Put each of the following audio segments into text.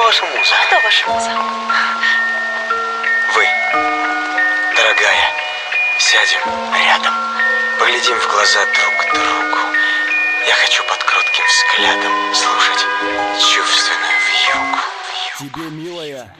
ваша муза? Кто ваша муза? Вы, дорогая. Сядем рядом, поглядим в глаза друг другу. Я хочу под кротким взглядом слушать чувственную вьюгу. Тебе, милая,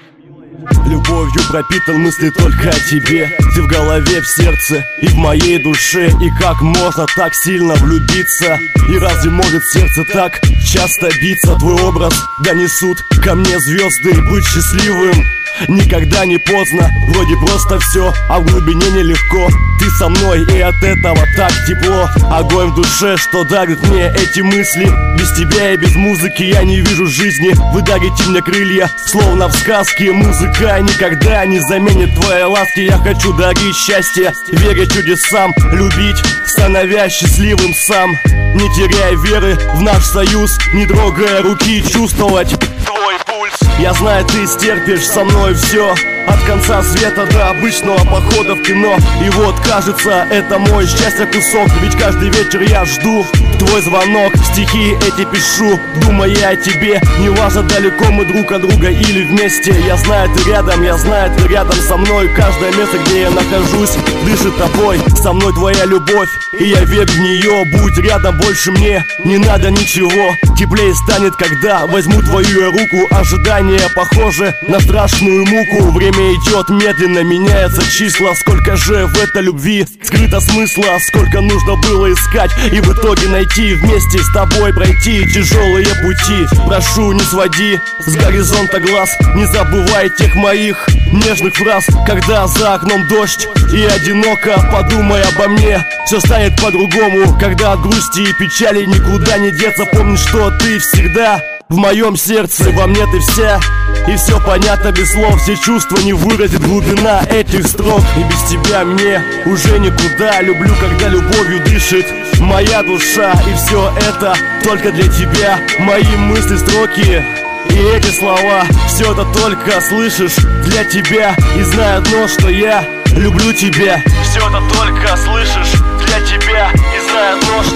любовью пропитан мысли только о тебе. Ты в голове, в сердце и в моей душе. И как можно так сильно влюбиться? И разве может сердце так часто биться? Твой образ донесут ко мне звезды. Быть счастливым никогда не поздно. Вроде просто все, а в глубине нелегко. Ты со мной, и от этого так тепло. Огонь в душе, что дарит мне эти мысли. Без тебя и без музыки я не вижу жизни. Вы дарите мне крылья, словно в сказке. Музыка никогда не заменит твоей ласки. Я хочу дарить счастье, верить чудесам, любить, становясь счастливым сам. Не теряя веры в наш союз, не трогая руки, чувствовать твой пульс. Я знаю, ты стерпишь со мной все, от конца света до обычного похода в кино. И вот, кажется, это мой счастье кусок. Ведь каждый вечер я жду твой звонок. Стихи эти пишу, думая о тебе. Неважно, далеко мы друг от друга или вместе. Я знаю, ты рядом, я знаю, ты рядом со мной. Каждое место, где я нахожусь, дышит тобой. Со мной твоя любовь, и я верю в нее. Будь рядом, больше мне не надо ничего. Теплее станет, когда возьму твою я руку. Ожидание похоже на страшную муку. Время идет медленно, меняются числа. Сколько же в этой любви скрыто смысла. Сколько нужно было искать и в итоге найти. Вместе с тобой пройти тяжелые пути. Прошу, не своди с горизонта глаз. Не забывай тех моих нежных фраз. Когда за окном дождь и одиноко, подумай обо мне, все станет по-другому. Когда от грусти и печали никуда не деться, помни, что ты всегда в моем сердце. Во мне ты вся, и все понятно без слов. Все чувства не выразит глубина этих строк. И без тебя мне уже никуда. Люблю, когда любовью дышит моя душа. И все это только для тебя. Мои мысли, строки и эти слова, все это только слышишь для тебя. И знай одно, что я люблю тебя. Все это только слышишь для тебя. И знай одно,